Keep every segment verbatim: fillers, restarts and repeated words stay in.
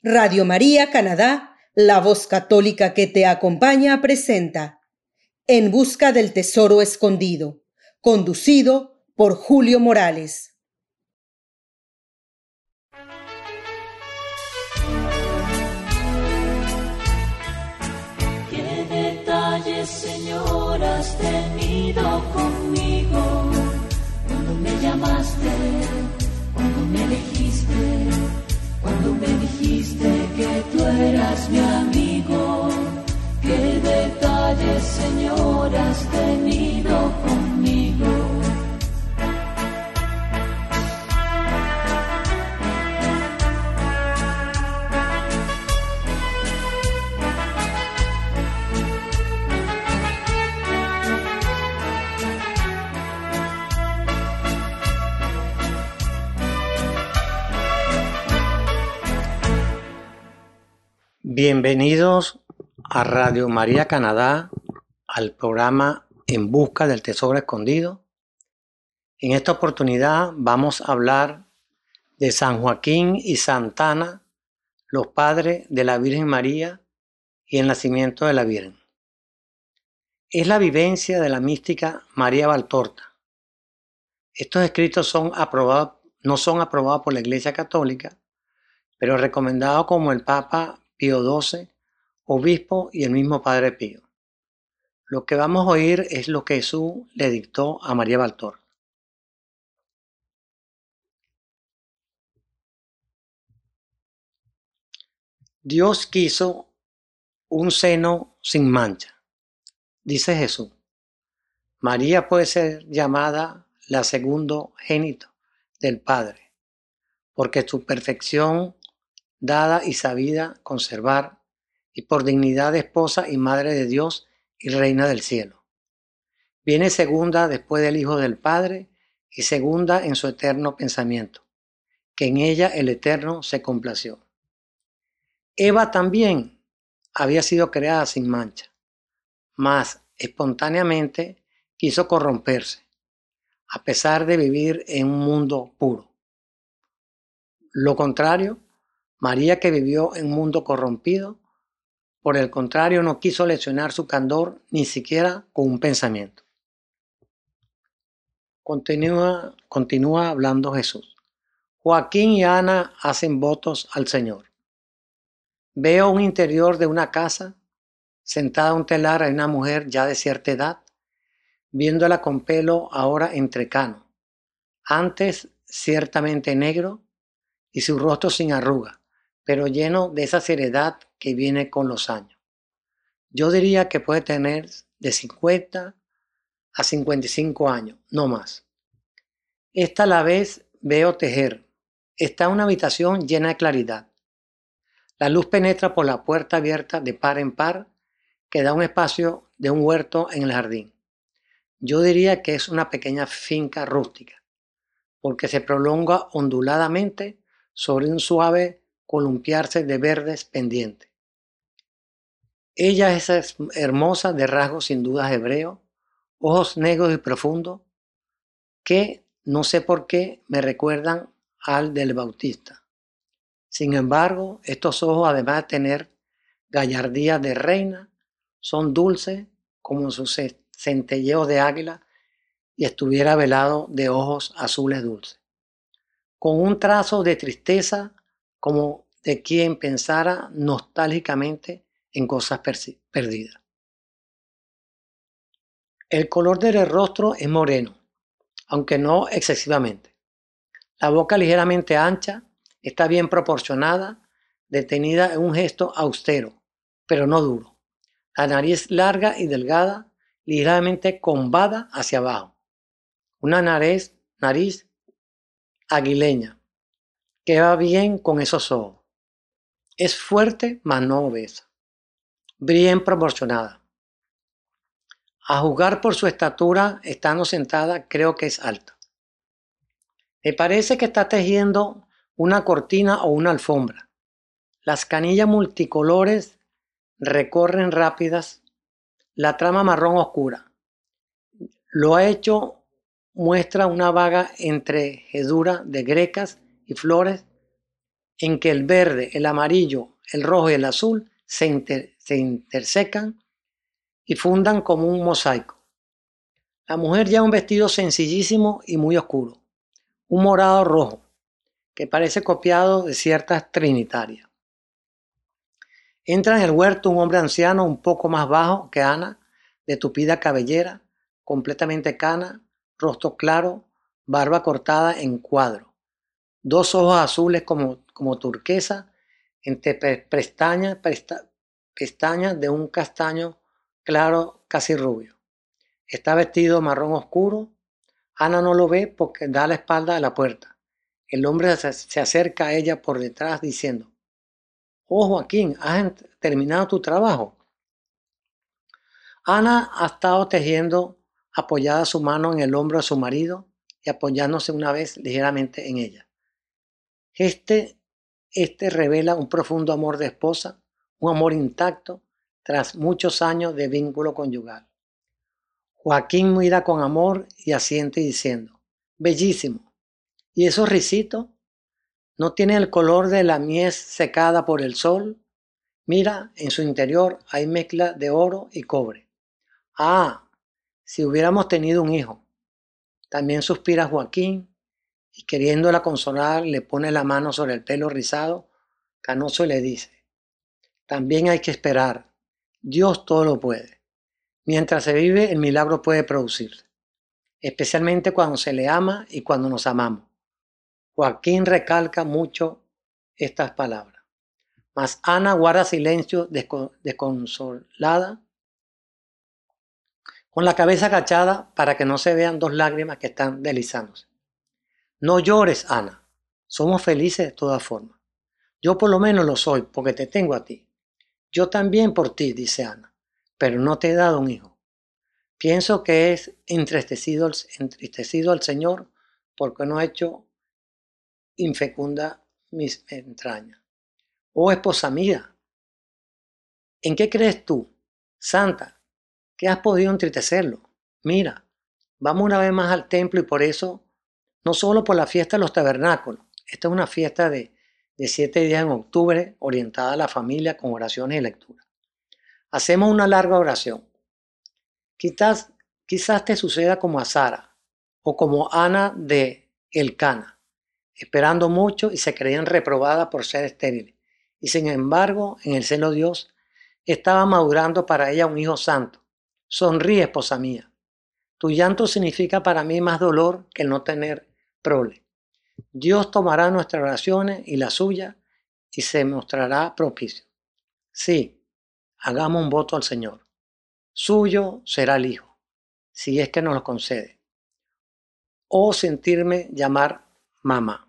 Radio María Canadá, la voz católica que te acompaña, presenta En busca del tesoro escondido, conducido por Julio Morales. Qué detalles, Señor, has tenido conmigo, cuando me llamaste, cuando me elegiste, cuando me dijiste que tú eras mi amigo. Qué detalles, Señor, has tenido conmigo. Bienvenidos a Radio María Canadá, al programa En busca del tesoro escondido. En esta oportunidad vamos a hablar de San Joaquín y Santa Ana, los padres de la Virgen María y el nacimiento de la Virgen. Es la vivencia de la mística María Valtorta. Estos escritos son aprobados, no son aprobados por la Iglesia Católica, pero recomendados como el Papa Pío doce, obispo y el mismo Padre Pío. Lo que vamos a oír es lo que Jesús le dictó a María Valtorta. Dios quiso un seno sin mancha, dice Jesús. María puede ser llamada la segundo génito del Padre, porque su perfección dada y sabida conservar, y por dignidad de esposa y madre de Dios y reina del cielo. Viene segunda después del Hijo del Padre y segunda en su eterno pensamiento, que en ella el Eterno se complació. Eva también había sido creada sin mancha, mas espontáneamente quiso corromperse, a pesar de vivir en un mundo puro. Lo contrario, María, que vivió en un mundo corrompido, por el contrario, no quiso lesionar su candor ni siquiera con un pensamiento. Continúa, continúa hablando Jesús. Joaquín y Ana hacen votos al Señor. Veo un interior de una casa, sentada a un telar hay una mujer ya de cierta edad, viéndola con pelo ahora entrecano, antes ciertamente negro y su rostro sin arruga, pero lleno de esa seriedad que viene con los años. Yo diría que puede tener de cincuenta a cincuenta y cinco años, no más. Esta a la vez veo tejer. Está en una habitación llena de claridad. La luz penetra por la puerta abierta de par en par que da un espacio de un huerto en el jardín. Yo diría que es una pequeña finca rústica, porque se prolonga onduladamente sobre un suave columpiarse de verdes pendientes. Ella es hermosa, de rasgos sin dudas hebreos, ojos negros y profundos, que no sé por qué me recuerdan al del Bautista. Sin embargo, estos ojos, además de tener gallardía de reina, son dulces como sus centelleos de águila y estuviera velado de ojos azules dulces, con un trazo de tristeza como de quien pensara nostálgicamente en cosas perdidas. El color del rostro es moreno, aunque no excesivamente. La boca ligeramente ancha, está bien proporcionada, detenida en un gesto austero, pero no duro. La nariz larga y delgada, ligeramente combada hacia abajo. Una nariz, nariz aguileña, que va bien con esos ojos. Es fuerte, mas no obesa. Bien proporcionada. A juzgar por su estatura, estando sentada, creo que es alta. Me parece que está tejiendo una cortina o una alfombra. Las canillas multicolores recorren rápidas la trama marrón oscura. Lo ha hecho, muestra una vaga entrejedura de grecas y flores en que el verde, el amarillo, el rojo y el azul se, inter, se intersecan y fundan como un mosaico. La mujer lleva un vestido sencillísimo y muy oscuro, un morado rojo, que parece copiado de ciertas trinitarias. Entra en el huerto un hombre anciano un poco más bajo que Ana, de tupida cabellera, completamente cana, rostro claro, barba cortada en cuadro, dos ojos azules como, como turquesa, entre pestañas, pesta, pestañas de un castaño claro casi rubio. Está vestido marrón oscuro. Ana no lo ve porque da la espalda a la puerta. El hombre se, se acerca a ella por detrás diciendo: «Oh, Joaquín, ¿has terminado tu trabajo?» Ana ha estado tejiendo apoyada su mano en el hombro de su marido y apoyándose una vez ligeramente en ella. Este, este revela un profundo amor de esposa, un amor intacto tras muchos años de vínculo conyugal. Joaquín mira con amor y asiente diciendo: «Bellísimo. ¿Y esos risitos? ¿No tienen el color de la mies secada por el sol? Mira, en su interior hay mezcla de oro y cobre. Ah, si hubiéramos tenido un hijo». También suspira Joaquín y, queriéndola consolar, le pone la mano sobre el pelo rizado, canoso, y le dice: «También hay que esperar. Dios todo lo puede. Mientras se vive, el milagro puede producirse, especialmente cuando se le ama y cuando nos amamos». Joaquín recalca mucho estas palabras. Mas Ana guarda silencio desconsolada, con la cabeza agachada para que no se vean dos lágrimas que están deslizándose. «No llores, Ana. Somos felices de todas formas. Yo por lo menos lo soy porque te tengo a ti. Yo también por ti», dice Ana, «pero no te he dado un hijo. Pienso que es entristecido, entristecido al Señor porque no ha hecho infecunda mis entrañas. Oh, esposa mía, ¿en qué crees tú, santa, que has podido entristecerlo? Mira, vamos una vez más al templo, y por eso, no solo por la fiesta de los tabernáculos, esta es una fiesta de, de siete días en octubre orientada a la familia con oraciones y lectura. Hacemos una larga oración. Quizás, quizás te suceda como a Sara o como Ana de Elcana, esperando mucho y se creían reprobadas por ser estériles. Y sin embargo, en el seno de Dios, estaba madurando para ella un hijo santo. Sonríe, esposa mía. Tu llanto significa para mí más dolor que el no tener prole. Dios tomará nuestras oraciones y la suya y se mostrará propicio. Sí, hagamos un voto al Señor. Suyo será el hijo, si es que nos lo concede. O sentirme llamar mamá.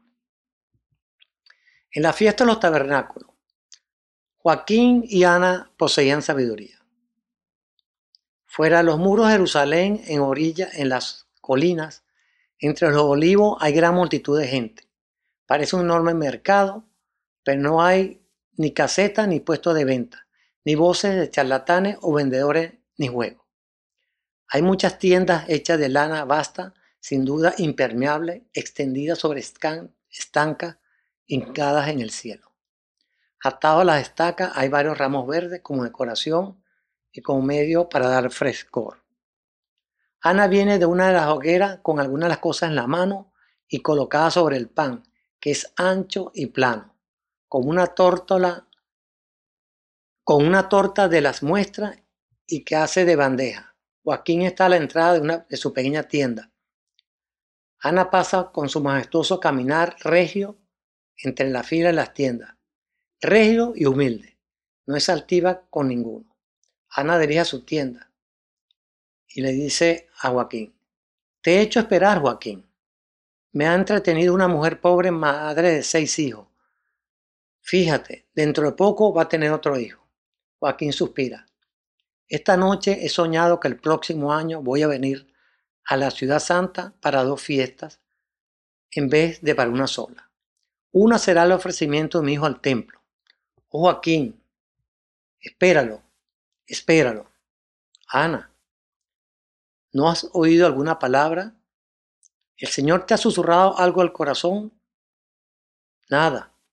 En la fiesta de los tabernáculos, Joaquín y Ana poseían sabiduría. Fuera de los muros de Jerusalén, en orilla, en las colinas, entre los olivos, hay gran multitud de gente. Parece un enorme mercado, pero no hay ni caseta ni puesto de venta, ni voces de charlatanes o vendedores, ni juegos. Hay muchas tiendas hechas de lana vasta, sin duda impermeable, extendidas sobre estancas hincadas en el cielo. Atados a las estacas hay varios ramos verdes como decoración y como medio para dar frescor. Ana viene de una de las hogueras con algunas de las cosas en la mano y colocada sobre el pan, que es ancho y plano, como una tórtola, con una torta de las muestras y que hace de bandeja. Joaquín está a la entrada de, una, de su pequeña tienda. Ana pasa con su majestuoso caminar regio entre la fila de las tiendas, regio y humilde, no es altiva con ninguno. Ana dirige a su tienda y le dice a Joaquín: «Te he hecho esperar, Joaquín. Me ha entretenido una mujer pobre, madre de seis hijos. Fíjate, dentro de poco va a tener otro hijo». Joaquín suspira. «Esta noche he soñado que el próximo año voy a venir a la ciudad santa para dos fiestas en vez de para una sola. Una será el ofrecimiento de mi hijo al templo. Oh, Joaquín, espéralo, espéralo». «Ana, ¿no has oído alguna palabra? ¿El Señor te ha susurrado algo al corazón?» «Nada,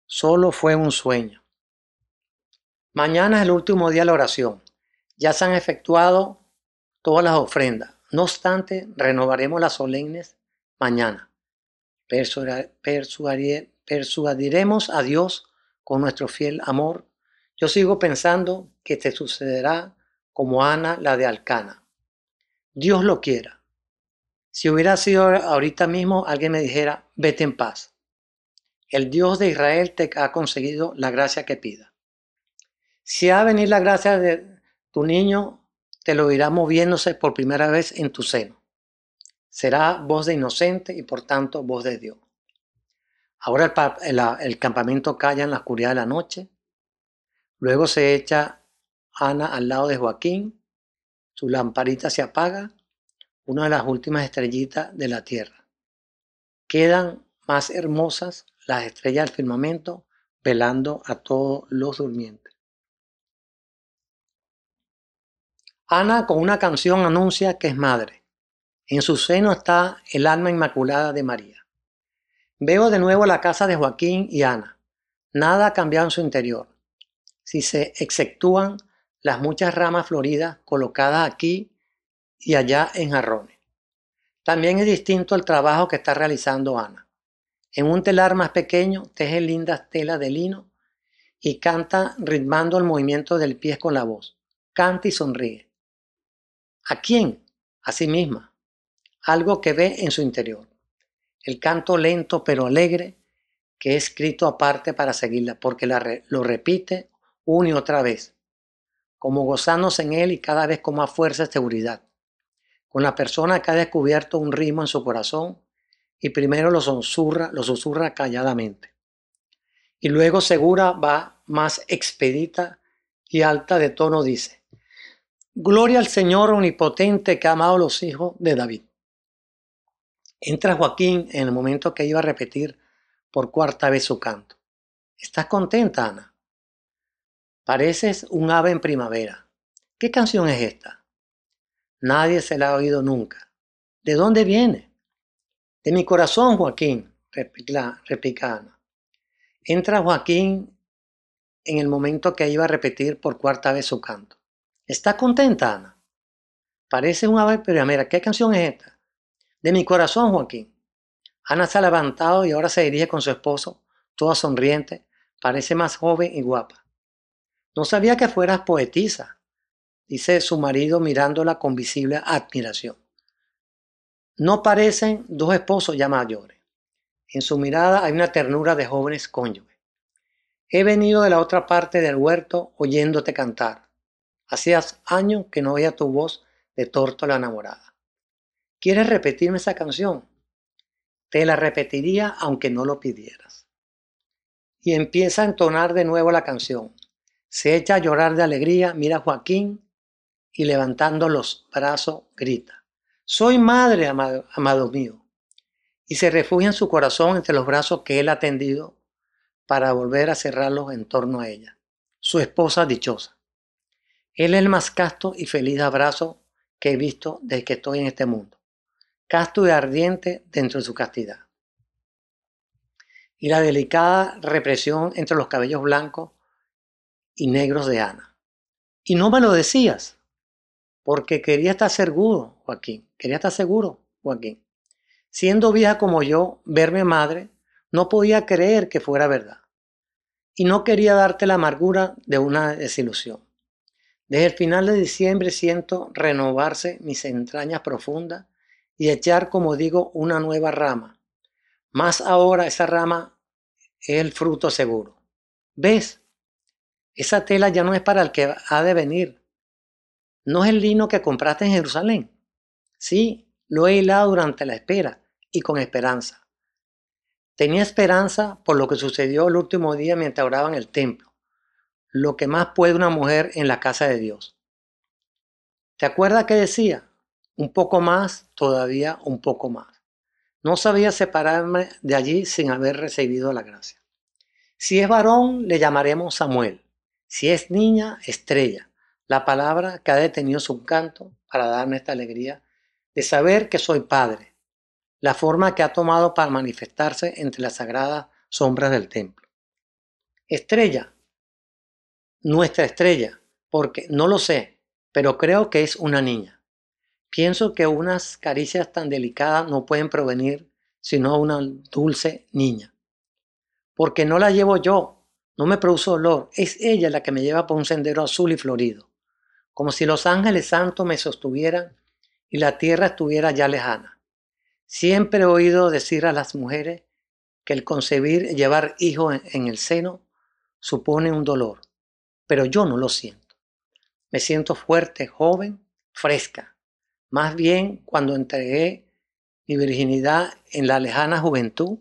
Solo fue un sueño. Mañana es el último día de la oración. Ya se han efectuado todas las ofrendas. No obstante, renovaremos las solemnes mañana. Persuadiremos a Dios con nuestro fiel amor. Yo sigo pensando que te sucederá como Ana, la de Alcana. Dios lo quiera. Si hubiera sido ahorita mismo, alguien me dijera, vete en paz. El Dios de Israel te ha conseguido la gracia que pida. Si ha venido la gracia de tu niño, te lo irá moviéndose por primera vez en tu seno. Será voz de inocente y por tanto voz de Dios. Ahora el, el, el campamento calla en la oscuridad de la noche. Luego se echa Ana al lado de Joaquín. Su lamparita se apaga. Una de las últimas estrellitas de la tierra. Quedan más hermosas las estrellas del firmamento velando a todos los durmientes. Ana con una canción anuncia que es madre. En su seno está el alma inmaculada de María. Veo de nuevo la casa de Joaquín y Ana. Nada ha cambiado en su interior. Si se exceptúan las muchas ramas floridas colocadas aquí y allá en jarrones. También es distinto el trabajo que está realizando Ana. En un telar más pequeño teje lindas telas de lino y canta ritmando el movimiento del pie con la voz. Canta y sonríe. ¿A quién? A sí misma. Algo que ve en su interior. El canto lento pero alegre que es escrito aparte para seguirla porque la re, lo repite una y otra vez, como gozándose en él y cada vez con más fuerza y seguridad. Con la persona que ha descubierto un ritmo en su corazón y primero lo susurra, lo susurra calladamente. Y luego segura va más expedita y alta de tono dice, Gloria al Señor omnipotente que ha amado a los hijos de David. Entra Joaquín en el momento que iba a repetir por cuarta vez su canto. ¿Estás contenta, Ana? Pareces un ave en primavera. ¿Qué canción es esta? Nadie se la ha oído nunca. ¿De dónde viene? De mi corazón, Joaquín, replica, replica Ana. Entra Joaquín en el momento que iba a repetir por cuarta vez su canto. ¿Estás contenta, Ana? Parece un ave primavera. ¿Qué canción es esta? De mi corazón, Joaquín. Ana se ha levantado y ahora se dirige con su esposo, toda sonriente. Parece más joven y guapa. No sabía que fueras poetisa, dice su marido mirándola con visible admiración. No parecen dos esposos ya mayores. En su mirada hay una ternura de jóvenes cónyuges. He venido de la otra parte del huerto oyéndote cantar. Hacía años que no oía tu voz de tórtola enamorada. ¿Quieres repetirme esa canción? Te la repetiría aunque no lo pidieras. Y empieza a entonar de nuevo la canción. Se echa a llorar de alegría, mira a Joaquín y levantando los brazos grita. Soy madre, amado, amado mío. Y se refugia en su corazón entre los brazos que él ha tendido para volver a cerrarlos en torno a ella. Su esposa dichosa. Él es el más casto y feliz abrazo que he visto desde que estoy en este mundo. Casto y ardiente dentro de su castidad. Y la delicada represión entre los cabellos blancos y negros de Ana. Y no me lo decías, porque quería estar seguro, Joaquín, quería estar seguro, Joaquín. Siendo vieja como yo, verme madre, no podía creer que fuera verdad. Y no quería darte la amargura de una desilusión. Desde el final de diciembre siento renovarse mis entrañas profundas y echar, como digo, una nueva rama. Más ahora esa rama es el fruto seguro. ¿Ves? Esa tela ya no es para el que ha de venir. ¿No es el lino que compraste en Jerusalén? Sí, lo he hilado durante la espera y con esperanza. Tenía esperanza por lo que sucedió el último día mientras oraba en el templo. Lo que más puede una mujer en la casa de Dios. ¿Te acuerdas que decía? Un poco más, todavía un poco más. No sabía separarme de allí sin haber recibido la gracia. Si es varón, le llamaremos Samuel. Si es niña, Estrella. La palabra que ha detenido su canto para darme esta alegría de saber que soy padre. La forma que ha tomado para manifestarse entre las sagradas sombras del templo. Estrella, nuestra estrella, porque no lo sé, pero creo que es una niña. Pienso que unas caricias tan delicadas no pueden provenir sino una dulce niña. Porque no la llevo yo, no me produce dolor, es ella la que me lleva por un sendero azul y florido, como si los ángeles santos me sostuvieran y la tierra estuviera ya lejana. Siempre he oído decir a las mujeres que el concebir y llevar hijos en, en el seno supone un dolor, pero yo no lo siento. Me siento fuerte, joven, fresca. Más bien cuando entregué mi virginidad en la lejana juventud,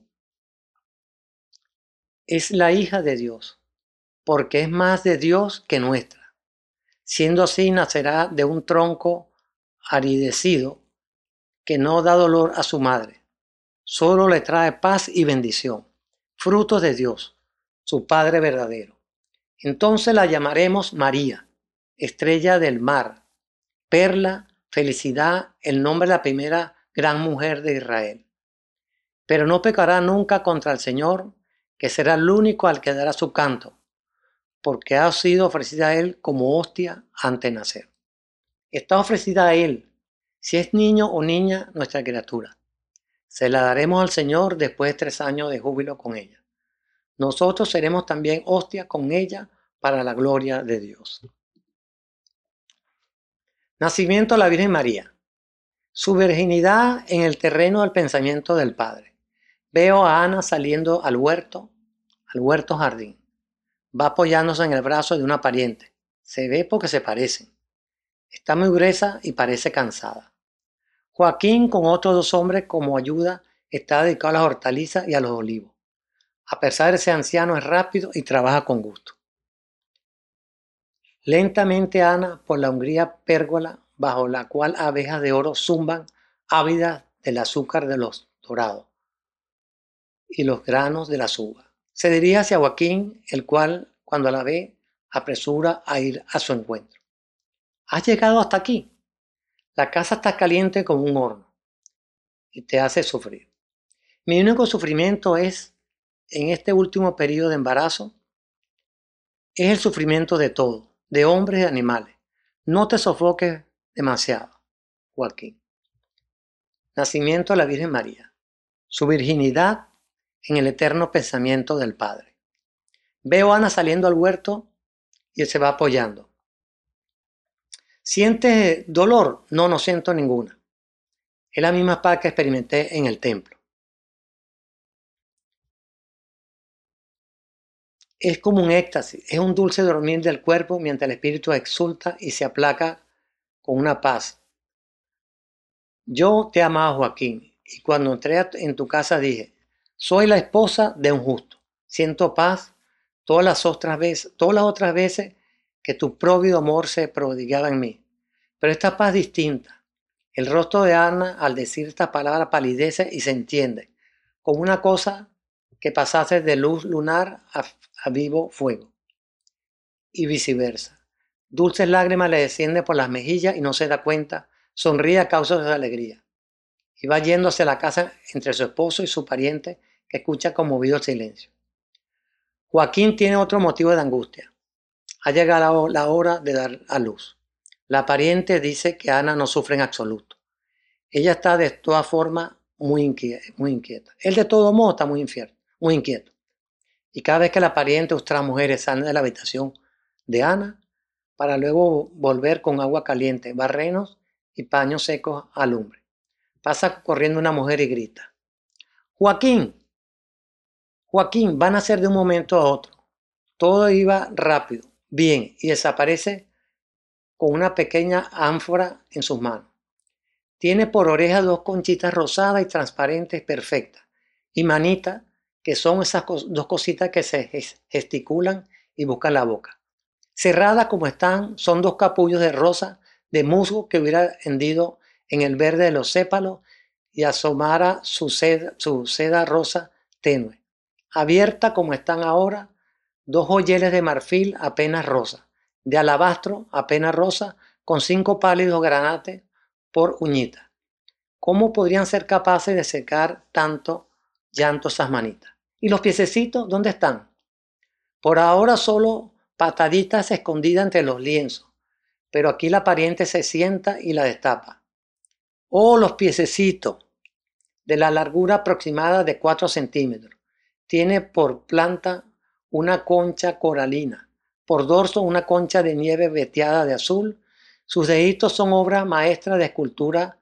es la hija de Dios, porque es más de Dios que nuestra. Siendo así, nacerá de un tronco aridecido que no da dolor a su madre, solo le trae paz y bendición, frutos de Dios, su Padre verdadero. Entonces la llamaremos María, estrella del mar, perla, felicidad, el nombre de la primera gran mujer de Israel. Pero no pecará nunca contra el Señor, que será el único al que dará su canto, porque ha sido ofrecida a Él como hostia antes de nacer. Está ofrecida a Él, si es niño o niña nuestra criatura. Se la daremos al Señor después de tres años de júbilo con ella. Nosotros seremos también hostia con ella para la gloria de Dios. Nacimiento de la Virgen María. Su virginidad en el terreno del pensamiento del Padre. Veo a Ana saliendo al huerto, al huerto jardín. Va apoyándose en el brazo de una pariente. Se ve porque se parecen. Está muy gruesa y parece cansada. Joaquín, con otros dos hombres como ayuda, está dedicado a las hortalizas y a los olivos. A pesar de ser anciano, es rápido y trabaja con gusto. Lentamente Ana, por la umbría pérgola, bajo la cual abejas de oro zumban, ávidas del azúcar de los dorados y los granos de las uvas. Se dirige hacia Joaquín, el cual, cuando la ve, apresura a ir a su encuentro. ¿Has llegado hasta aquí? La casa está caliente como un horno y te hace sufrir. Mi único sufrimiento es, en este último periodo de embarazo, es el sufrimiento de todo, de hombres y animales. No te sofoques demasiado, Joaquín. Nacimiento de la Virgen María. Su virginidad en el eterno pensamiento del Padre. Veo a Ana saliendo al huerto y él se va apoyando. ¿Sientes dolor? No, no siento ninguna. Es la misma paz que experimenté en el templo. Es como un éxtasis, es un dulce dormir del cuerpo mientras el espíritu exulta y se aplaca con una paz. Yo te amaba, Joaquín, y cuando entré en tu casa dije, soy la esposa de un justo. Siento paz todas las otras veces, todas las otras veces que tu próvido amor se prodigaba en mí. Pero esta paz distinta. El rostro de Ana, al decir estas palabras, palidece y se entiende, como una cosa que pasase de luz lunar a, a vivo fuego. Y viceversa. Dulces lágrimas le descienden por las mejillas y no se da cuenta, sonríe a causa de su alegría. Y va yendo hacia la casa entre su esposo y su pariente, que escucha conmovido el silencio. Joaquín tiene otro motivo de angustia. Ha llegado la hora de dar a luz. La pariente dice que Ana no sufre en absoluto. Ella está de todas formas muy inquieta, muy inquieta. Él de todo modo está muy, infierno, muy inquieto. Y cada vez que la pariente o otras mujeres salen de la habitación de Ana, para luego volver con agua caliente, barrenos y paños secos a lumbre. Pasa corriendo una mujer y grita, Joaquín, Joaquín, van a ser de un momento a otro. Todo iba rápido, bien, y desaparece con una pequeña ánfora en sus manos. Tiene por oreja dos conchitas rosadas y transparentes perfectas, y manitas, que son esas dos cositas que se gesticulan y buscan la boca. Cerradas como están, son dos capullos de rosa de musgo que hubiera hendido en el verde de los sépalos y asomara su seda, su seda rosa tenue. Abierta como están ahora, dos joyeles de marfil apenas rosa, de alabastro apenas rosa, con cinco pálidos granates por uñita. ¿Cómo podrían ser capaces de secar tanto llanto esas manitas? ¿Y los piececitos dónde están? Por ahora solo pataditas escondidas entre los lienzos, pero aquí la pariente se sienta y la destapa. Oh, los piececitos, de la largura aproximada de cuatro centímetros. Tiene por planta una concha coralina, por dorso una concha de nieve veteada de azul. Sus deditos son obra maestra de escultura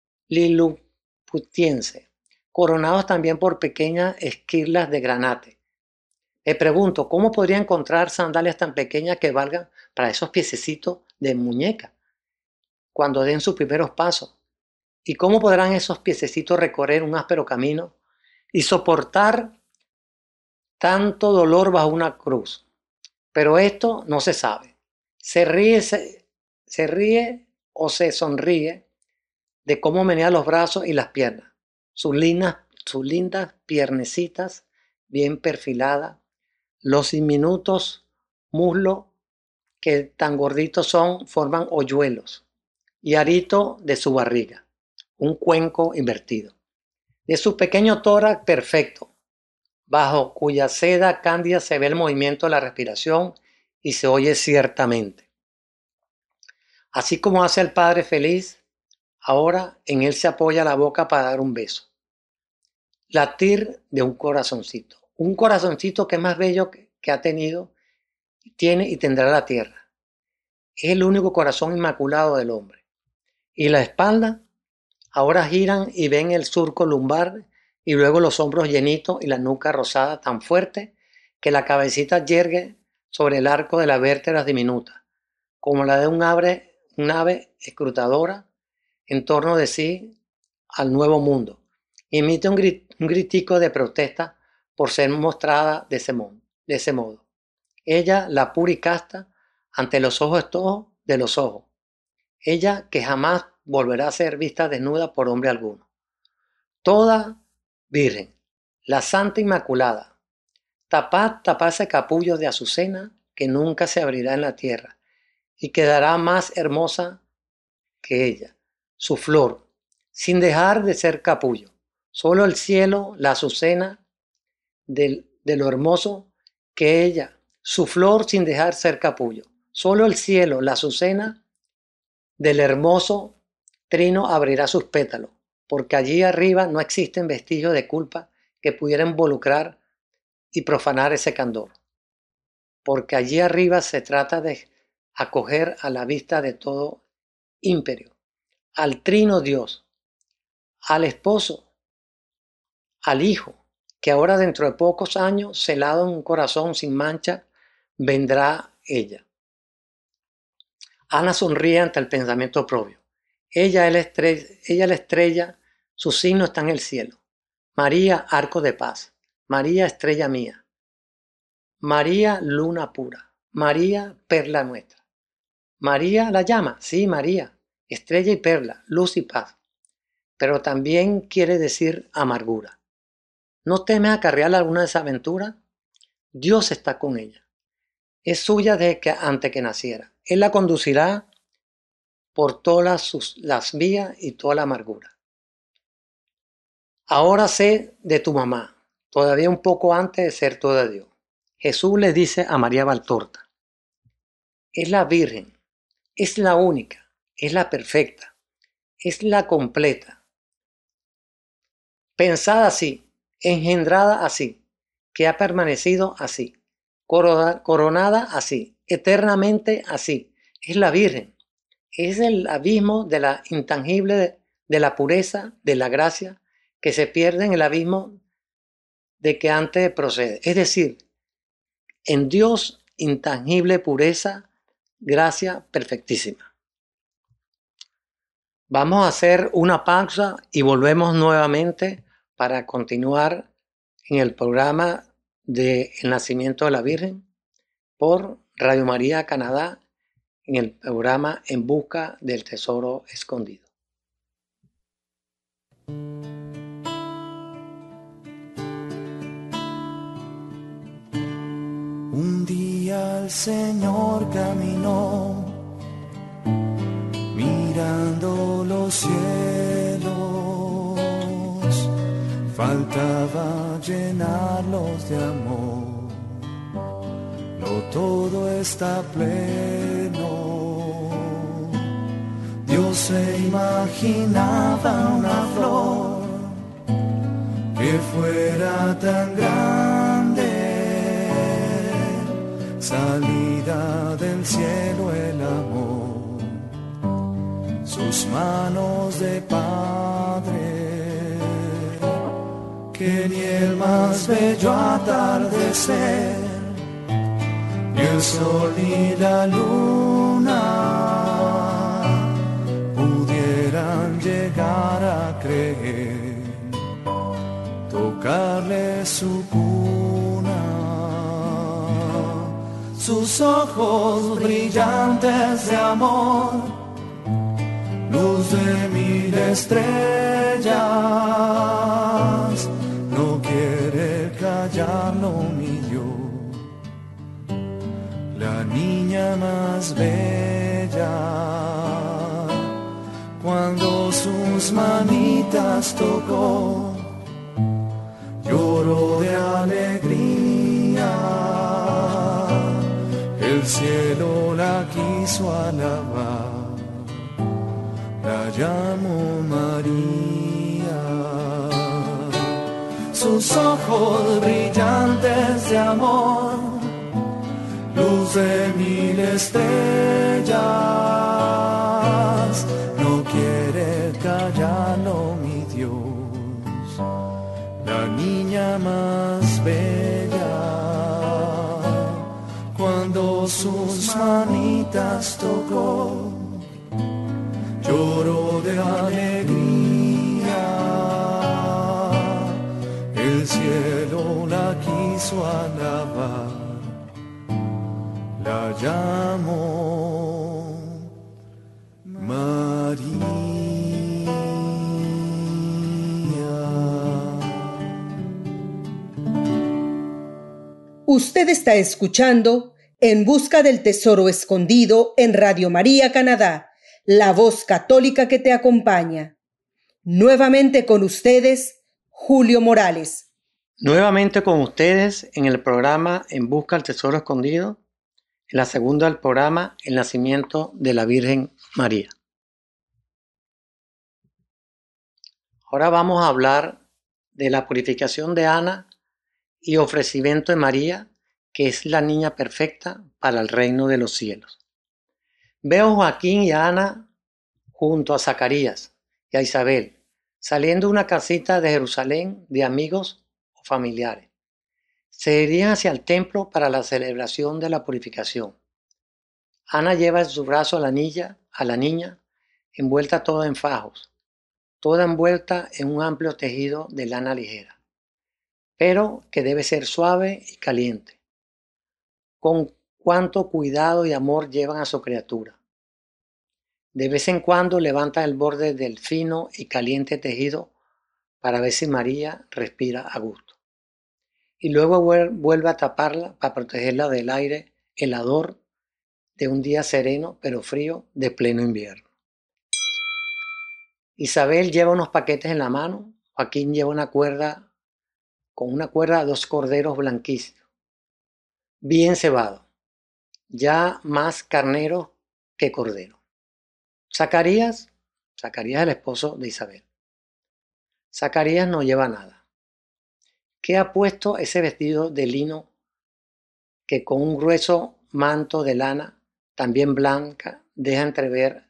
liliputiense, coronados también por pequeñas esquirlas de granate. Me pregunto, ¿cómo podría encontrar sandalias tan pequeñas que valgan para esos piececitos de muñeca cuando den sus primeros pasos? ¿Y cómo podrán esos piececitos recorrer un áspero camino y soportar tanto dolor bajo una cruz? Pero esto no se sabe. Se ríe, se, se ríe o se sonríe de cómo menea los brazos y las piernas. Sus lindas, sus lindas piernecitas bien perfiladas, los diminutos muslos que tan gorditos son forman hoyuelos y arito de su barriga, un cuenco invertido. De su pequeño tórax perfecto, bajo cuya seda cándida se ve el movimiento de la respiración y se oye ciertamente. Así como hace el padre feliz, ahora en él se apoya la boca para dar un beso. Latir de un corazoncito. Un corazoncito que es más bello que, que ha tenido, tiene y tendrá la tierra. Es el único corazón inmaculado del hombre. Y la espalda, ahora giran y ven el surco lumbar y luego los hombros llenitos y la nuca rosada tan fuerte que la cabecita yergue sobre el arco de las vértebras diminutas, como la de un ave, un ave escrutadora en torno de sí al nuevo mundo. Emite un, grit, un gritico de protesta por ser mostrada de ese, modo, de ese modo. Ella, la pura y casta, ante los ojos estos de los ojos. Ella que jamás volverá a ser vista desnuda por hombre alguno. Toda virgen, la Santa Inmaculada, tapad, tapad ese capullo de azucena que nunca se abrirá en la tierra y quedará más hermosa que ella, su flor, sin dejar de ser capullo. Solo el cielo, la azucena de, de lo hermoso que ella, su flor sin dejar ser capullo. Solo el cielo, la azucena del hermoso trino abrirá sus pétalos, porque allí arriba no existen vestigios de culpa que pudieran involucrar y profanar ese candor. Porque allí arriba se trata de acoger a la vista de todo ímperio, al trino Dios, al esposo, al hijo, que ahora dentro de pocos años, celado en un corazón sin mancha, vendrá ella. Ana sonríe ante el pensamiento propio. Ella es la estrella, ella es la estrella, su signo está en el cielo. María, arco de paz. María, estrella mía. María, luna pura. María, perla nuestra. María la llama, sí, María, estrella y perla, luz y paz. Pero también quiere decir amargura. ¿No temes acarrear alguna desaventura? Dios está con ella. Es suya desde que antes que naciera. Él la conducirá por todas sus, las vías y toda la amargura. Ahora sé de tu mamá, todavía un poco antes de ser toda Dios. Jesús le dice a María Valtorta, es la virgen, es la única, es la perfecta, es la completa. Pensada así, engendrada así, que ha permanecido así, coronada así, eternamente así. Es la Virgen, es el abismo de la intangible, de, de la pureza, de la gracia, que se pierde en el abismo de que antes procede. Es decir, en Dios, intangible pureza, gracia perfectísima. Vamos a hacer una pausa y volvemos nuevamente para continuar en el programa de El Nacimiento de la Virgen por Radio María Canadá en el programa En Busca del Tesoro Escondido. Un día el Señor caminó mirando los cielos, faltaba llenarlos de amor. todo está pleno. Dios se imaginaba una flor que fuera tan grande, salida del cielo el amor, sus manos de Padre, que ni el más bello atardecer, ni el sol ni la luna pudieran llegar a creer, tocarle su cuna. Sus ojos brillantes de amor, luz de mil estrellas, no quiere callarlo mi Dios, la niña más bella, cuando sus manitas tocó, lloró de alegría, el cielo la quiso alabar, la llamó María. Sus ojos brillantes de amor, luz de mil estrellas, no quiere callarlo mi Dios, la niña más bella, cuando sus manitas tocó, lloró de alegría, el cielo la quiso alabar, la llamó María. Usted está escuchando En Busca del Tesoro Escondido en Radio María Canadá, la voz católica que te acompaña. Nuevamente con ustedes, Julio Morales. Nuevamente con ustedes en el programa En Busca del Tesoro Escondido, en la segunda del programa El Nacimiento de la Virgen María. Ahora vamos a hablar de la purificación de Ana y ofrecimiento de María, que es la niña perfecta para el reino de los cielos. Veo a Joaquín y a Ana junto a Zacarías y a Isabel, saliendo de una casita de Jerusalén de amigos o familiares. Se dirigen hacia el templo para la celebración de la purificación. Ana lleva en su brazo a la niña, a la niña envuelta toda en fajos, toda envuelta en un amplio tejido de lana ligera, pero que debe ser suave y caliente. Con cuánto cuidado y amor llevan a su criatura. De vez en cuando levantan el borde del fino y caliente tejido para ver si María respira a gusto. Y luego vuelve a taparla para protegerla del aire helador de un día sereno pero frío de pleno invierno. Isabel lleva unos paquetes en la mano. Joaquín lleva una cuerda con una cuerda a dos corderos blanquísimos, bien cebados, ya más carneros que corderos. Zacarías, Zacarías es el esposo de Isabel. Zacarías no lleva nada. ¿Qué ha puesto ese vestido de lino que con un grueso manto de lana, también blanca, deja entrever?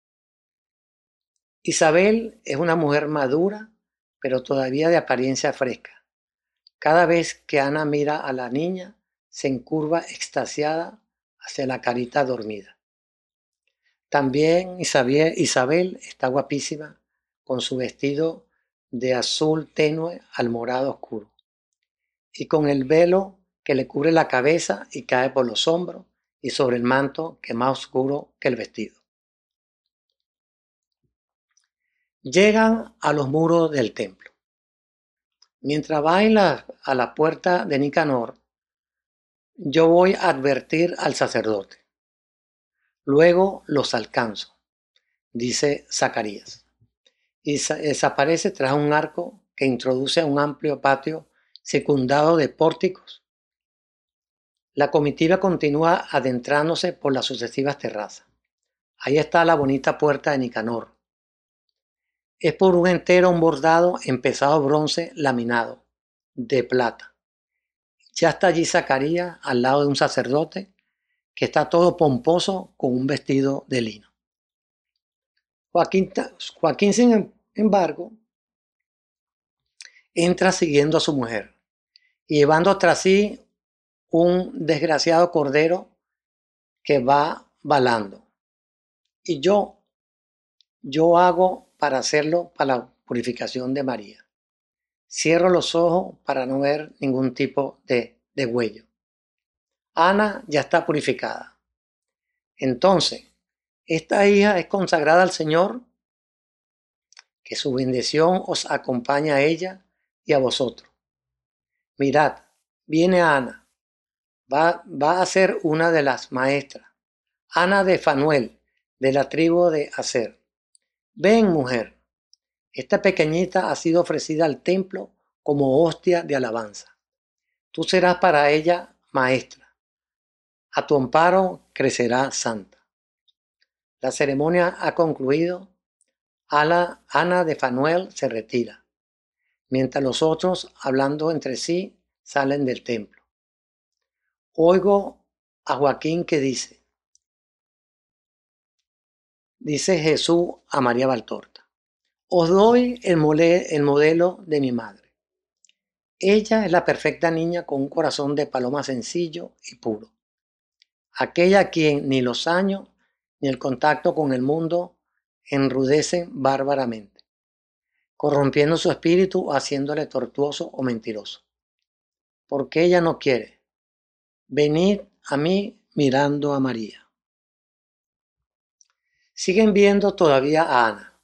Isabel es una mujer madura, pero todavía de apariencia fresca. Cada vez que Ana mira a la niña, se encurva extasiada hacia la carita dormida. También Isabel, Isabel está guapísima con su vestido de azul tenue al morado oscuro y con el velo que le cubre la cabeza y cae por los hombros y sobre el manto que es más oscuro que el vestido. Llegan a los muros del templo. Mientras va la, a la puerta de Nicanor, yo voy a advertir al sacerdote. Luego los alcanzo, dice Zacarías. Y desaparece tras un arco que introduce a un amplio patio circundado de pórticos. La comitiva continúa adentrándose por las sucesivas terrazas. Ahí está la bonita puerta de Nicanor. Es por un entero un bordado en pesado bronce laminado, de plata. Ya está allí Zacarías al lado de un sacerdote que está todo pomposo con un vestido de lino. Joaquín, Joaquín, sin embargo, entra siguiendo a su mujer y llevando tras sí un desgraciado cordero que va balando. Y yo, yo hago para hacerlo para la purificación de María. Cierro los ojos para no ver ningún tipo de, de huello. Ana ya está purificada. Entonces, esta hija es consagrada al Señor, que su bendición os acompañe a ella y a vosotros. Mirad, viene Ana, va, va a ser una de las maestras, Ana de Fanuel, de la tribu de Aser. Ven, mujer, esta pequeñita ha sido ofrecida al templo como hostia de alabanza. Tú serás para ella maestra. A tu amparo crecerá santa. La ceremonia ha concluido. Ana, Ana de Fanuel se retira, mientras los otros, hablando entre sí, salen del templo. Oigo a Joaquín que dice, dice Jesús a María Valtorta, os doy el, mole, el modelo de mi madre. Ella es la perfecta niña con un corazón de paloma sencillo y puro. Aquella a quien ni los años ni el contacto con el mundo enrudecen bárbaramente, corrompiendo su espíritu, haciéndole tortuoso o mentiroso. Porque ella no quiere. Venid a mí mirando a María. Siguen viendo todavía a Ana.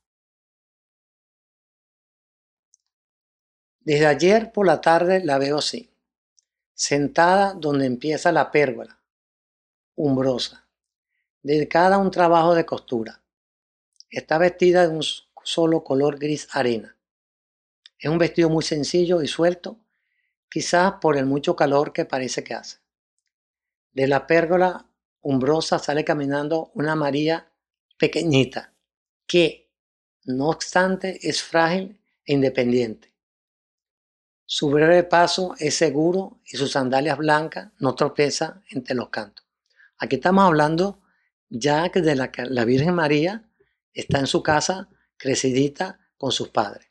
Desde ayer por la tarde la veo así, sentada donde empieza la pérgola, umbrosa, dedicada a un trabajo de costura. Está vestida de un solo color gris arena. Es un vestido muy sencillo y suelto, quizás por el mucho calor que parece que hace. De la pérgola umbrosa sale caminando una María pequeñita, que, no obstante, es frágil e independiente. Su breve paso es seguro y sus sandalias blancas no tropiezan entre los cantos. Aquí estamos hablando ya que de la, la Virgen María está en su casa crecidita con sus padres.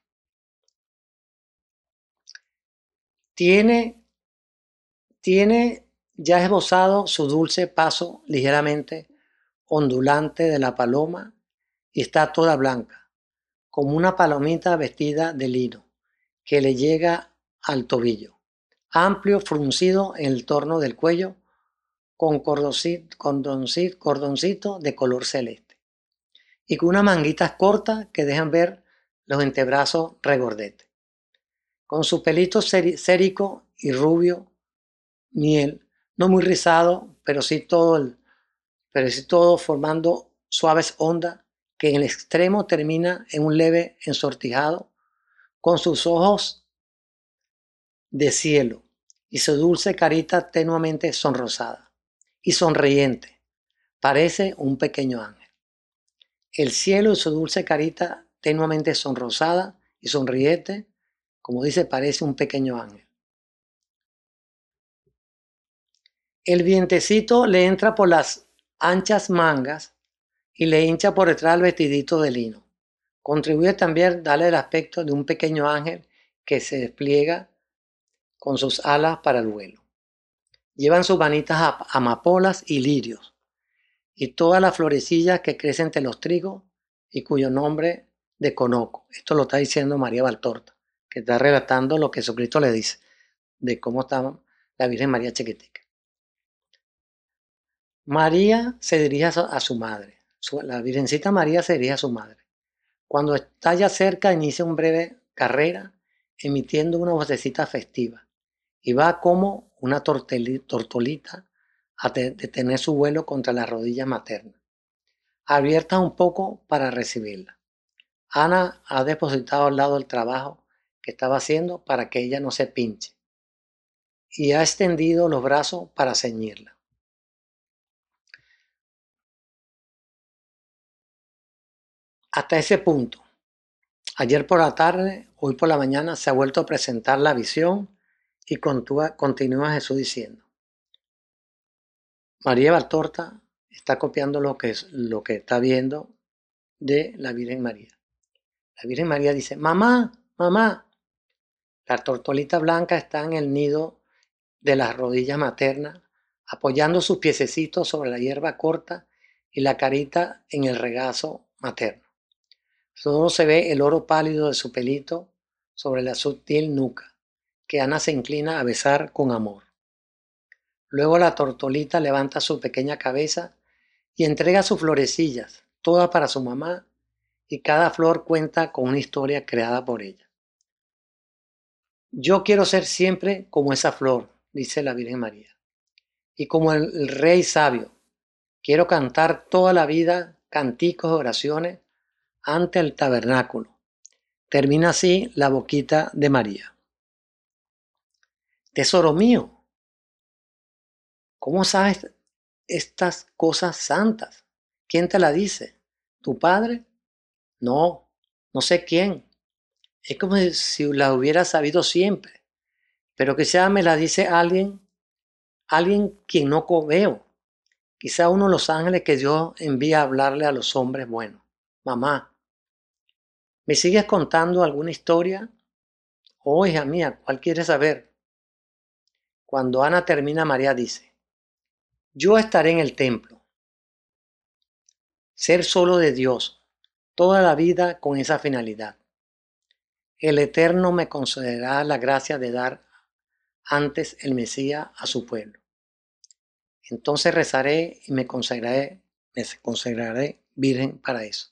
Tiene, tiene ya esbozado su dulce paso ligeramente ondulante de la paloma y está toda blanca, como una palomita vestida de lino, que le llega al tobillo, amplio, fruncido en el torno del cuello, con cordoncito, cordoncito, cordoncito de color celeste, y con unas manguitas cortas que dejan ver los antebrazos regordetes. Con su pelito cérico y rubio, miel, no muy rizado, pero sí todo, el, pero sí todo formando suaves ondas que en el extremo termina en un leve ensortijado, con sus ojos de cielo y su dulce carita tenuamente sonrosada y sonriente, parece un pequeño ángel. El cielo y su dulce carita tenuamente sonrosada y sonriente, como dice, parece un pequeño ángel. El vientecito le entra por las anchas mangas y le hincha por detrás el vestidito de lino. Contribuye también a darle el aspecto de un pequeño ángel que se despliega con sus alas para el vuelo. Llevan sus manitas amapolas y lirios, y todas las florecillas que crecen entre los trigos y cuyo nombre de conoco. Esto lo está diciendo María Valtorta, que está relatando lo que Jesucristo le dice, de cómo está la Virgen María chiquitica. María se dirige a su madre, la Virgencita María se dirige a su madre. Cuando está ya cerca, inicia una breve carrera, emitiendo una vocecita festiva, y va como una tortolita a detener su vuelo contra la rodilla materna, abierta un poco para recibirla. Ana ha depositado al lado el trabajo que estaba haciendo para que ella no se pinche. y ha extendido los brazos para ceñirla. Hasta ese punto, ayer por la tarde, hoy por la mañana, se ha vuelto a presentar la visión y continúa, continúa Jesús diciendo: María Valtorta está copiando lo que, es, lo que está viendo de la Virgen María. La Virgen María dice: mamá, mamá. La tortolita blanca está en el nido de las rodillas maternas, apoyando sus piececitos sobre la hierba corta y la carita en el regazo materno. Solo se ve el oro pálido de su pelito sobre la sutil nuca, que Ana se inclina a besar con amor. Luego la tortolita levanta su pequeña cabeza y entrega sus florecillas, todas para su mamá, y cada flor cuenta con una historia creada por ella. Yo quiero ser siempre como esa flor, dice la Virgen María, y como el, el rey sabio, quiero cantar toda la vida canticos de oraciones ante el tabernáculo. Termina así la boquita de María. Tesoro mío, ¿cómo sabes estas cosas santas? ¿Quién te la dice? ¿Tu padre? No, no sé quién. Es como si la hubiera sabido siempre, pero quizá me la dice alguien, alguien quien no veo. Quizá uno de los ángeles que Dios envía a hablarle a los hombres buenos. Mamá, ¿me sigues contando alguna historia? Oh, hija mía, ¿cuál quieres saber? Cuando Ana termina, María dice: yo estaré en el templo, ser solo de Dios, toda la vida con esa finalidad. El Eterno me concederá la gracia de dar antes el Mesías a su pueblo. Entonces rezaré y me consagraré, me consagraré virgen para eso.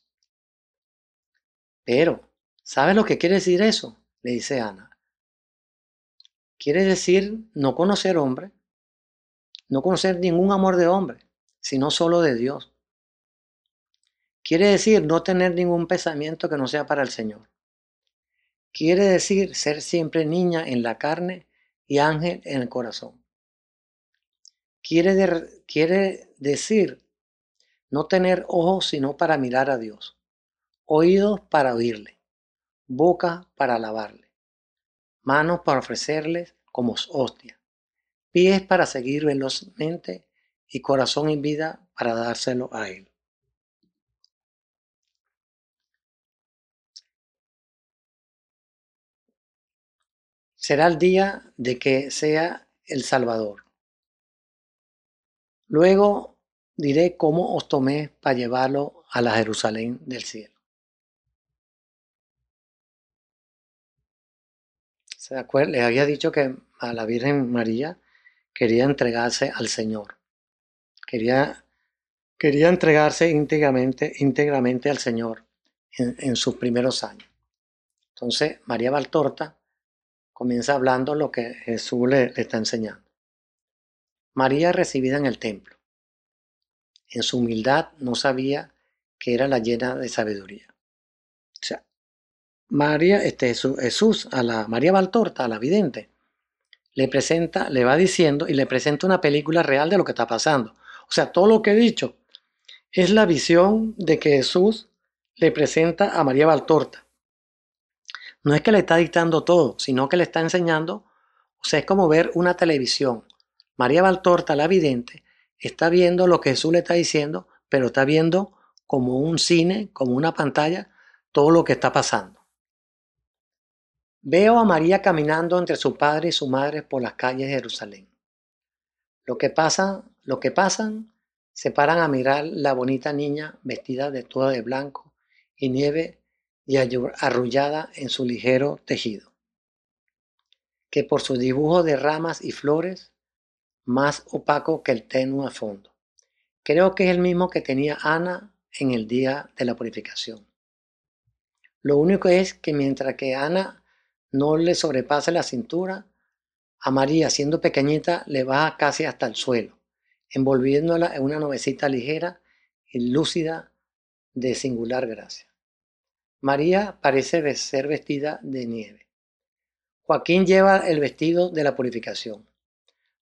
Pero, ¿sabes lo que quiere decir eso? Le dice Ana. Quiere decir no conocer hombre, no conocer ningún amor de hombre, sino solo de Dios. Quiere decir no tener ningún pensamiento que no sea para el Señor. Quiere decir ser siempre niña en la carne y ángel en el corazón. Quiere, de, quiere decir no tener ojos sino para mirar a Dios, oídos para oírle, boca para alabarle, manos para ofrecerles como hostia, pies para seguir velozmente y corazón y vida para dárselo a Él. Será el día de que sea el Salvador. Luego diré cómo os tomé para llevarlo a la Jerusalén del cielo. ¿Se acuerdan? Les había dicho que a la Virgen María quería entregarse al Señor. Quería, quería entregarse íntegramente, íntegramente al Señor en, en sus primeros años. Entonces María Valtorta comienza hablando lo que Jesús le, le está enseñando. María recibida en el templo. En su humildad no sabía que era la llena de sabiduría. O sea, María, este, Jesús, a la María Valtorta, a la vidente, le presenta, le va diciendo y le presenta una película real de lo que está pasando. O sea, todo lo que he dicho es la visión de que Jesús le presenta a María Valtorta. No es que le está dictando todo, sino que le está enseñando. O sea, es como ver una televisión. María Valtorta, la vidente, está viendo lo que Jesús le está diciendo, pero está viendo como un cine, como una pantalla, todo lo que está pasando. Veo a María caminando entre su padre y su madre por las calles de Jerusalén. Lo que pasa, lo que pasan, se paran a mirar la bonita niña vestida de toda de blanco y nieve y arrullada en su ligero tejido, que por su dibujo de ramas y flores, más opaco que el tenue fondo. Creo que es el mismo que tenía Ana en el día de la purificación. Lo único es que mientras que Ana no le sobrepase la cintura, a María, siendo pequeñita, le baja casi hasta el suelo, envolviéndola en una nubecita ligera y lúcida de singular gracia. María parece ser vestida de nieve. Joaquín lleva el vestido de la purificación.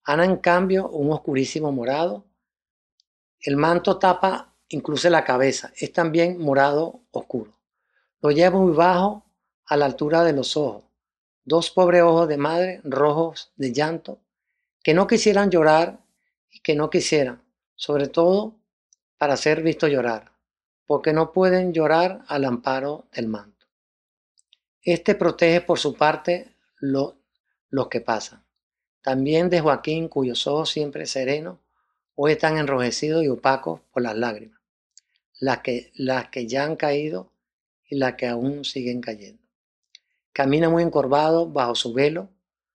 Ana, en cambio, un oscurísimo morado. El manto tapa incluso la cabeza, es también morado oscuro. Lo lleva muy bajo, a la altura de los ojos. Dos pobres ojos de madre, rojos de llanto, que no quisieran llorar y que no quisieran, sobre todo para ser visto llorar, porque no pueden llorar al amparo del manto. Este protege por su parte lo, los que pasan. También de Joaquín, cuyos ojos siempre serenos, hoy están enrojecidos y opacos por las lágrimas, las que, las que ya han caído y las que aún siguen cayendo. Camina muy encorvado bajo su velo,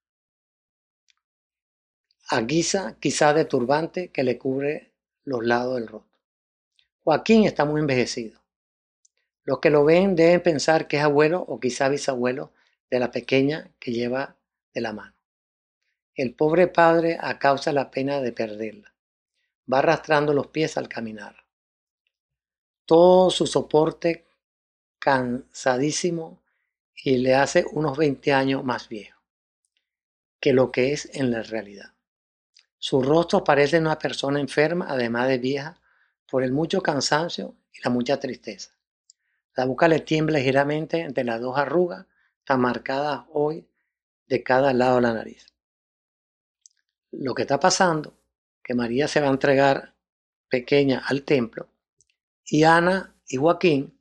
a guisa quizá de turbante que le cubre los lados del rostro. Joaquín está muy envejecido. Los que lo ven deben pensar que es abuelo o quizá bisabuelo de la pequeña que lleva de la mano. El pobre padre, a causa de la pena de perderla, va arrastrando los pies al caminar. Todo su soporte cansadísimo y le hace unos veinte años más viejo que lo que es en la realidad. Su rostro parece una persona enferma, además de vieja, por el mucho cansancio y la mucha tristeza. La boca le tiembla ligeramente entre las dos arrugas tan marcadas hoy de cada lado de la nariz. Lo que está pasando, que María se va a entregar pequeña al templo y Ana y Joaquín,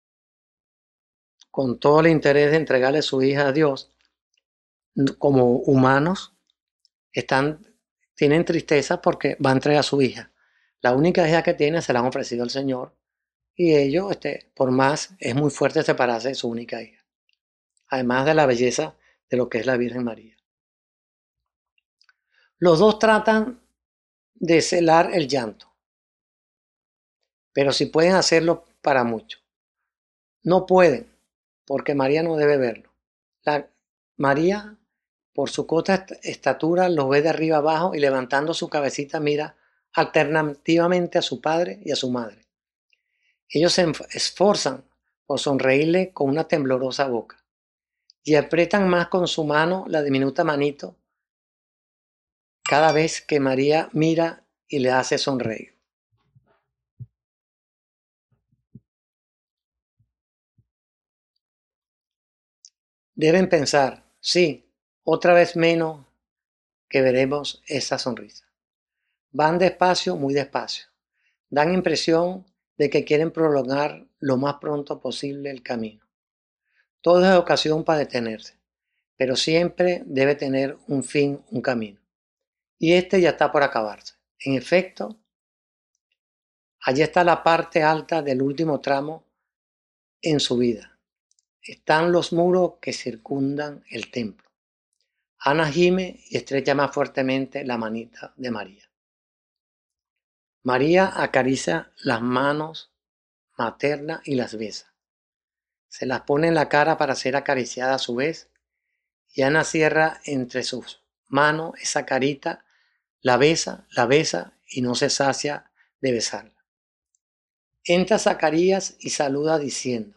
con todo el interés de entregarle a su hija a Dios, como humanos, están, tienen tristeza porque va a entregar a su hija. La única hija que tiene se la han ofrecido al Señor y ellos, este, por más, es muy fuerte separarse de su única hija. Además de la belleza de lo que es la Virgen María. Los dos tratan de celar el llanto, pero si pueden hacerlo para mucho. No pueden, porque María no debe verlo. La, María, por su corta estatura, los ve de arriba abajo y levantando su cabecita mira alternativamente a su padre y a su madre. Ellos se esforzan por sonreírle con una temblorosa boca y aprietan más con su mano la diminuta manito cada vez que María mira y le hace sonreír. Deben pensar, sí, otra vez menos que veremos esa sonrisa. Van despacio, muy despacio. Dan impresión de que quieren prolongar lo más pronto posible el camino. Todo es ocasión para detenerse, pero siempre debe tener un fin, un camino. Y este ya está por acabarse. En efecto, allí está la parte alta del último tramo en su vida. Están los muros que circundan el templo. Ana gime y estrecha más fuertemente la manita de María. María acaricia las manos maternas y las besa. Se las pone en la cara para ser acariciada a su vez y Ana cierra entre sus manos esa carita, la besa, la besa y no se sacia de besarla. Entra Zacarías y saluda diciendo: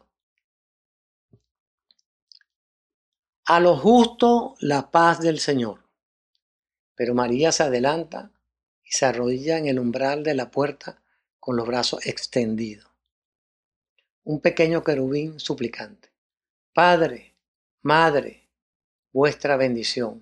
a lo justo la paz del Señor. Pero María se adelanta y se arrodilla en el umbral de la puerta con los brazos extendidos. Un pequeño querubín suplicante. Padre, Madre, vuestra bendición.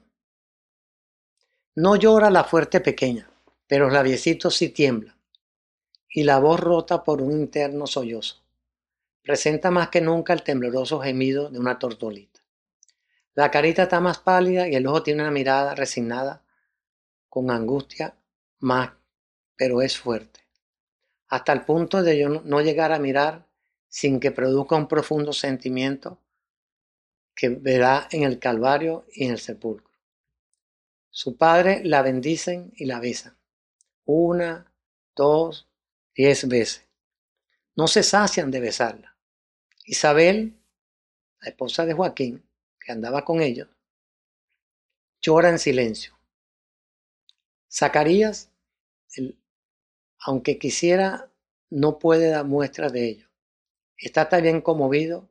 No llora la fuerte pequeña, pero los labiecitos sí tiemblan, y la voz rota por un interno sollozo. Presenta más que nunca el tembloroso gemido de una tortolita. La carita está más pálida y el ojo tiene una mirada resignada, con angustia más, pero es fuerte, hasta el punto de yo no llegar a mirar sin que produzca un profundo sentimiento que verá en el Calvario y en el sepulcro. Su padre la bendicen y la besan, una, dos, diez veces. No se sacian de besarla. Isabel, la esposa de Joaquín, que andaba con ellos, llora en silencio. Zacarías, el, aunque quisiera, no puede dar muestras de ello. Está también conmovido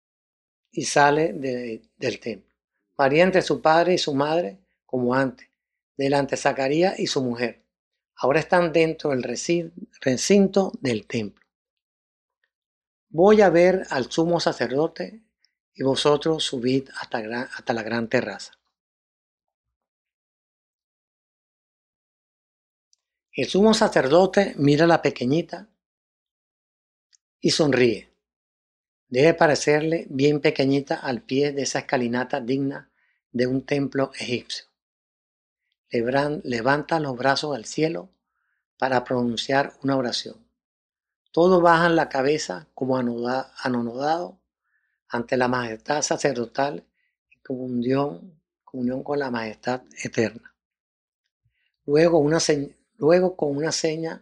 y sale de, del templo. María entre su padre y su madre como antes, delante de Zacarías y su mujer. Ahora están dentro del recinto del templo. Voy a ver al sumo sacerdote y vosotros subid hasta, hasta la gran terraza. El sumo sacerdote mira a la pequeñita y sonríe. Debe parecerle bien pequeñita al pie de esa escalinata digna de un templo egipcio. Levanta los brazos al cielo para pronunciar una oración. Todos bajan la cabeza como anodados ante la majestad sacerdotal y comunión, comunión con la majestad eterna. Luego, una señ- luego con una seña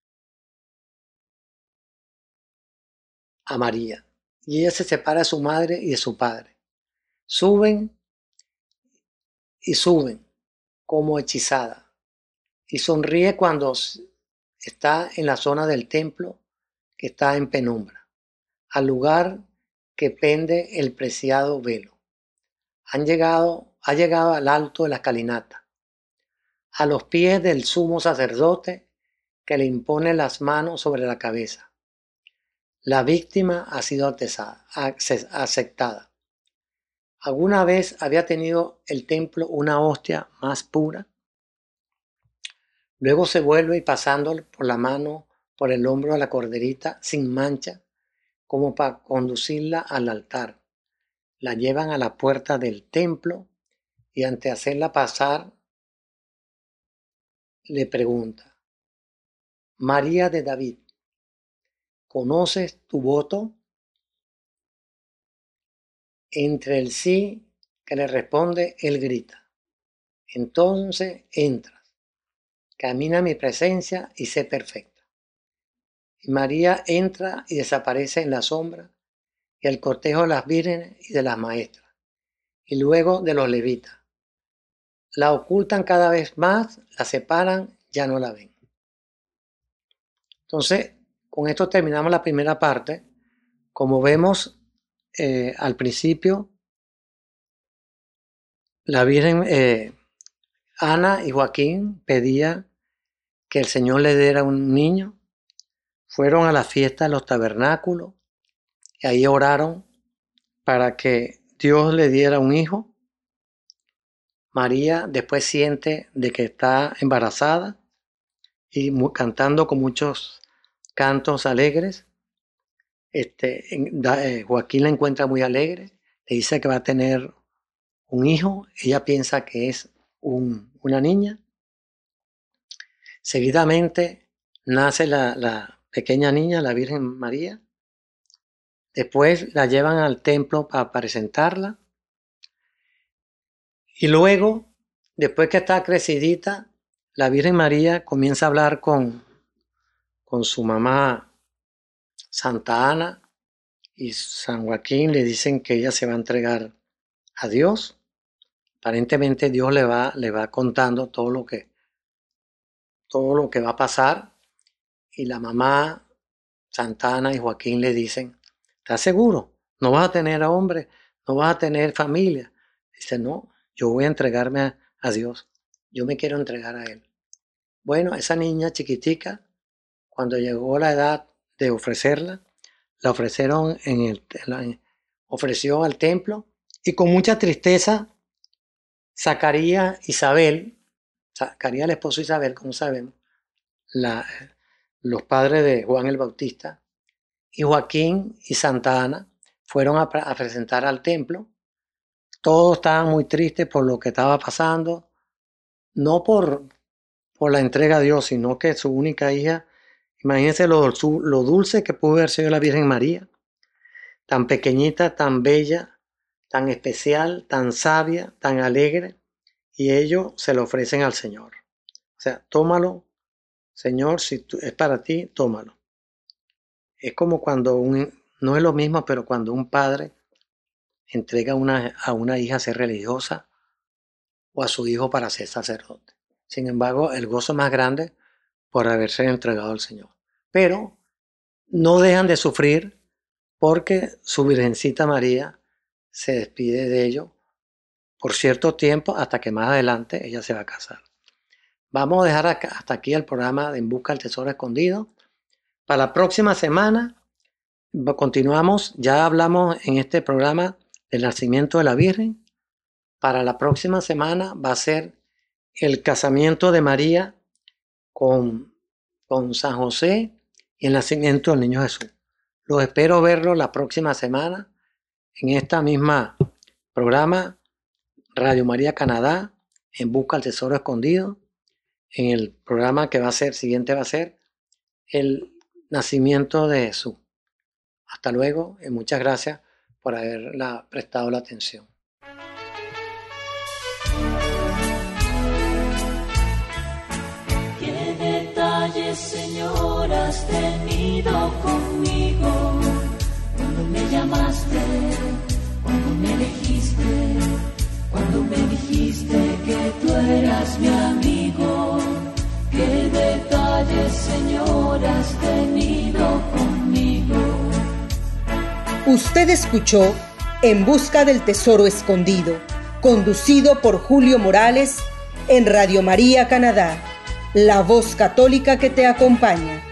a María, y ella se separa de su madre y de su padre. Suben y suben como hechizada, y sonríe cuando está en la zona del templo que está en penumbra, al lugar que pende el preciado velo. Han llegado, ha llegado al alto de la escalinata, a los pies del sumo sacerdote que le impone las manos sobre la cabeza. La víctima ha sido aceptada. ¿Alguna vez había tenido el templo una hostia más pura? Luego se vuelve y pasando por la mano por el hombro a la corderita sin mancha, como para conducirla al altar. La llevan a la puerta del templo y ante hacerla pasar le pregunta: María de David, ¿conoces tu voto? Entre el sí que le responde, él grita: entonces entras, camina a mi presencia y sé perfecta. Y María entra y desaparece en la sombra y el cortejo de las vírgenes y de las maestras, y luego de los levitas. La ocultan cada vez más, la separan, ya no la ven. Entonces, con esto terminamos la primera parte. Como vemos eh, al principio, la Virgen eh, Ana y Joaquín pedían que el Señor le diera un niño. Fueron a la fiesta de los tabernáculos y ahí oraron para que Dios le diera un hijo. María después siente de que está embarazada y mu- cantando con muchos cantos alegres. Este, en- da- eh, Joaquín la encuentra muy alegre, le dice que va a tener un hijo, ella piensa que es un- una niña. Seguidamente nace la, la pequeña niña, la Virgen María. Después la llevan al templo para presentarla. Y luego, después que está crecidita, la Virgen María comienza a hablar con, con su mamá Santa Ana, y San Joaquín le dicen que ella se va a entregar a Dios. Aparentemente Dios le va, le va contando todo lo que, todo lo que va a pasar. Y la mamá Santa Ana y Joaquín le dicen: ¿estás seguro? ¿No vas a tener hombre? ¿No vas a tener familia? Dice: no, yo voy a entregarme a, a Dios. Yo me quiero entregar a Él. Bueno, esa niña chiquitica, cuando llegó la edad de ofrecerla, la ofrecieron en el, la, ofreció al templo, y con mucha tristeza, Zacarías, Isabel, Zacarías el esposo de Isabel, como sabemos, la, los padres de Juan el Bautista, y Joaquín y Santa Ana fueron a, a presentar al templo. Todos estaban muy tristes por lo que estaba pasando, no por, por la entrega a Dios, sino que su única hija, imagínense lo, lo dulce que pudo haber sido la Virgen María, tan pequeñita, tan bella, tan especial, tan sabia, tan alegre, y ellos se lo ofrecen al Señor. O sea, tómalo, Señor, si tú, es para ti, tómalo. Es como cuando un, no es lo mismo, pero cuando un padre entrega una, a una hija a ser religiosa o a su hijo para ser sacerdote. Sin embargo, el gozo más grande por haberse entregado al Señor. Pero no dejan de sufrir porque su Virgencita María se despide de ellos por cierto tiempo hasta que más adelante ella se va a casar. vamos a dejar acá, hasta aquí el programa de En Busca del Tesoro Escondido. Para la próxima semana continuamos, ya hablamos en este programa del nacimiento de la Virgen. Para la próxima semana va a ser el casamiento de María con, con San José y el nacimiento del niño Jesús. Los espero verlo la próxima semana en esta misma programa Radio María Canadá, En Busca del Tesoro Escondido. En el programa que va a ser, siguiente va a ser el nacimiento de Jesús. Hasta luego y muchas gracias por haberla prestado la atención. Qué detalles, Señor, has tenido conmigo, cuando me llamaste, cuando me elegiste, cuando me dijiste que tú eras mi amigo. Qué detalles, Señor, has tenido conmigo. Usted escuchó En Busca del Tesoro Escondido, conducido por Julio Morales en Radio María Canadá, la voz católica que te acompaña.